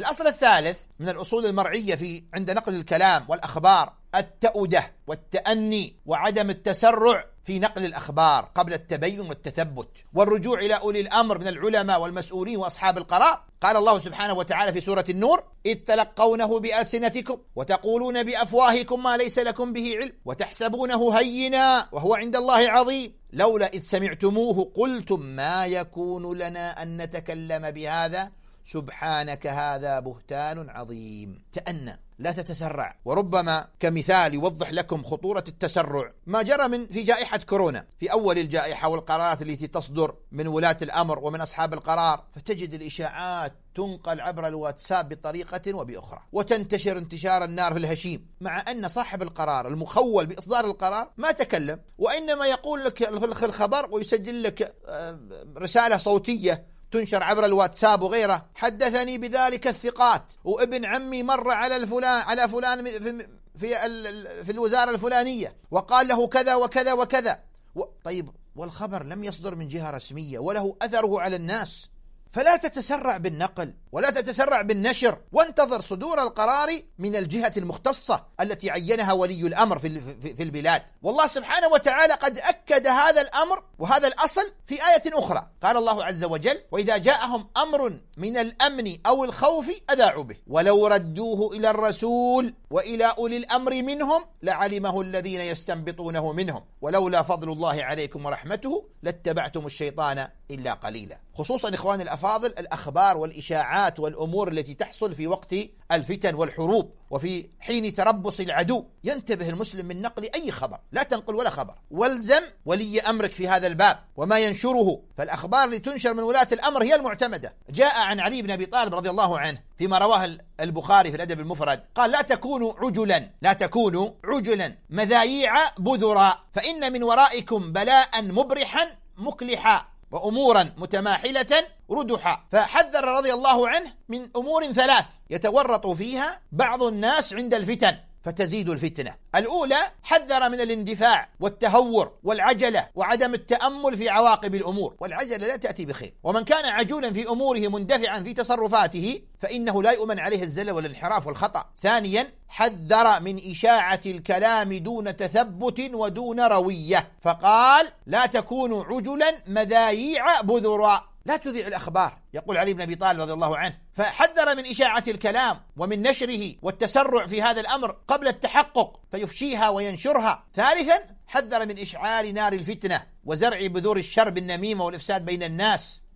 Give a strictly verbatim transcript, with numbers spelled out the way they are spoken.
الأصل الثالث من الأصول المرعية في عند نقل الكلام والأخبار التؤدة والتأني وعدم التسرع في نقل الأخبار قبل التبين والتثبت، والرجوع إلى أولي الأمر من العلماء والمسؤولين وأصحاب القرار. قال الله سبحانه وتعالى في سورة النور: إذ تلقونه بألسنتكم وتقولون بأفواهكم ما ليس لكم به علم وتحسبونه هينا وهو عند الله عظيم لولا إذ سمعتموه قلتم ما يكون لنا أن نتكلم بهذا سبحانك هذا بهتان عظيم. تأنى، لا تتسرع. وربما كمثال يوضح لكم خطورة التسرع ما جرى من في جائحة كورونا، في أول الجائحة والقرارات التي تصدر من ولاة الأمر ومن أصحاب القرار، فتجد الإشاعات تنقل عبر الواتساب بطريقة وبأخرى وتنتشر انتشار النار في الهشيم، مع أن صاحب القرار المخول بإصدار القرار ما تكلم، وإنما يقول لك الخبر ويسجل لك رسالة صوتية تنشر عبر الواتساب وغيره: حدثني بذلك الثقات، وابن عمي مر على الفلان على فلان في في, في الوزارة الفلانية وقال له كذا وكذا وكذا. طيب، والخبر لم يصدر من جهة رسمية وله أثره على الناس. فلا تتسرع بالنقل ولا تتسرع بالنشر، وانتظر صدور القرار من الجهة المختصة التي عينها ولي الأمر في البلاد. والله سبحانه وتعالى قد أكد هذا الأمر وهذا الأصل في آية أخرى. قال الله عز وجل: وإذا جاءهم أمر من الأمن أو الخوف أذاعوا به ولو ردوه إلى الرسول وإلى أولي الأمر منهم لعلمه الذين يستنبطونه منهم ولولا فضل الله عليكم ورحمته لاتبعتم الشيطان إلا قليلا. خصوصا إخواني الأفاضل، الأخبار والإشاعات والأمور التي تحصل في وقت الفتن والحروب وفي حين تربص العدو، ينتبه المسلم من نقل أي خبر، لا تنقل ولا خبر، والزم ولي أمرك في هذا الباب وما ينشره، فالأخبار اللي تنشر من ولاة الأمر هي المعتمدة. جاء عن علي بن أبي طالب رضي الله عنه فيما رواه البخاري في الأدب المفرد قال: لا تكونوا عجلا لا تكونوا عجلا مذايع بذرا، فإن من ورائكم بلاء مبرحا مكلحا وأمورا متماحلة ردحا. فحذر رضي الله عنه من أمور ثلاث يتورط فيها بعض الناس عند الفتن فتزيد الفتنة. الأولى، حذر من الاندفاع والتهور والعجلة وعدم التأمل في عواقب الأمور، والعجلة لا تأتي بخير، ومن كان عجولا في أموره مندفعا في تصرفاته فإنه لا يؤمن عليه الزلل والانحراف والخطأ. ثانيا، حذر من إشاعة الكلام دون تثبت ودون روية، فقال: لا تكونوا عجلا مذايع بذرا، لا تذيع الأخبار، يقول علي بن أبي طالب رضي الله عنه. فحذر من إشاعة الكلام ومن نشره والتسرع في هذا الأمر قبل التحقق فيفشيها وينشرها. ثالثا، حذر من إشعال نار الفتنة وزرع بذور الشر بالنميمة والإفساد بين الناس،